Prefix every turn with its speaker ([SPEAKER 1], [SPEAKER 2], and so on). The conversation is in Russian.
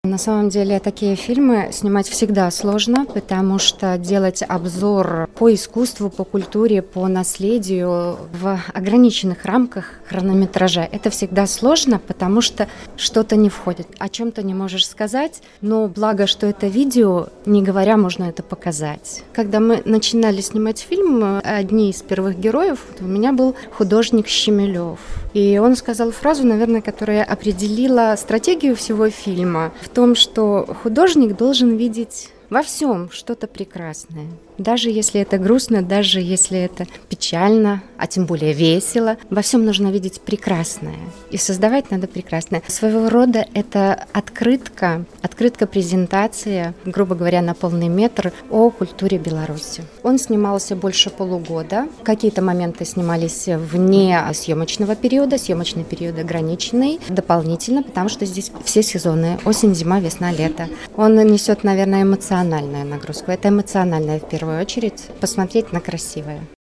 [SPEAKER 1] На самом деле такие фильмы снимать всегда сложно, потому что делать обзор по искусству, по культуре, по наследию в ограниченных рамках хронометража — это всегда сложно, потому что что-то не входит, о чем-то не можешь сказать, но благо, что это видео, не говоря, можно это показать. Когда мы начинали снимать фильм, одни из первых героев у меня был художник Щемелев. И он сказал фразу, наверное, которая определила стратегию всего фильма, в том, что художник должен видеть во всем что-то прекрасное. Даже если это грустно, даже если это печально, а тем более весело, во всем нужно видеть прекрасное. И создавать надо прекрасное. Своего рода это открытка-презентация, грубо говоря, на полный метр о культуре Беларуси. Он снимался больше полугода. Какие-то моменты снимались вне съемочного периода. Съемочный период ограниченный дополнительно, потому что здесь все сезоны: осень, зима, весна, лето. Он несет, наверное, эмоциональную нагрузку. Это эмоциональное в первую очередь, посмотреть на красивое.